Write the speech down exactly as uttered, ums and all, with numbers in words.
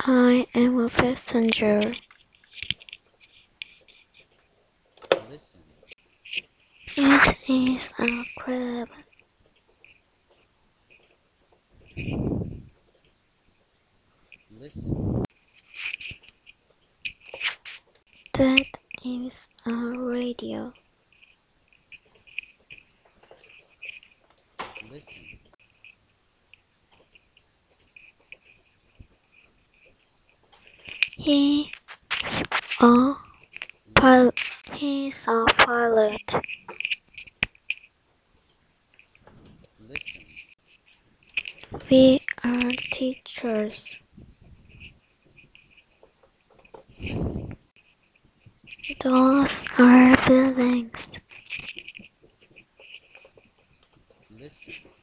I am a passenger. Listen. It is a crab. Listen. That is a radio. Listen. He's a Listen. pilot. He's a pilot. Listen. We are teachers. Listen. Those are buildings. Listen.